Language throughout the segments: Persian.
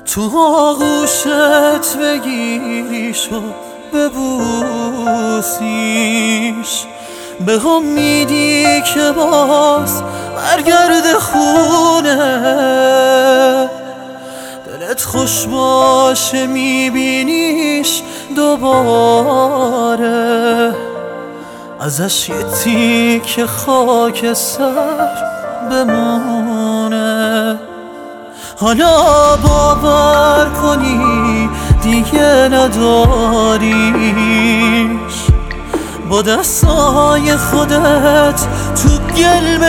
تو آغوشت بگیریش و ببوسیش، به امیدی که باز برگرد خونه. دلت خوش باشه میبینیش دوباره، ازش یه تیکه خاک سر بمونه. حالا باور کنی دیگه نداریش، با دستای خودت تو گل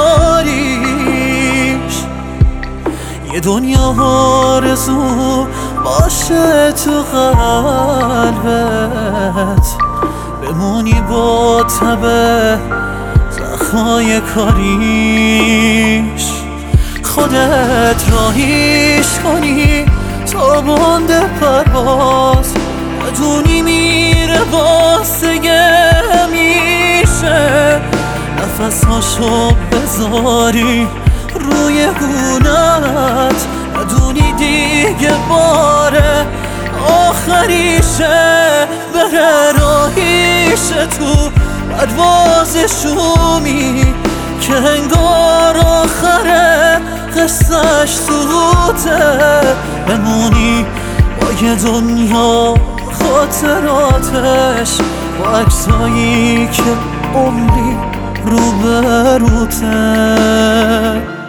بذاریش. یه دنیا آرزو باشه تو قلبت، بمونی با تب زخمای کاریش. خودت راهیش کنی تا بنده پرواز، بدونی میره واسه همیشه. نفساشو بذاری روی گونت، بدونی دیگه باره آخریشه. بره راهیشه تو پرواز شومی، که انگار آخره قصه‌اش سوته. بمونی با یه دنیا خاطراتش، با عکسایی که عمری روبروته.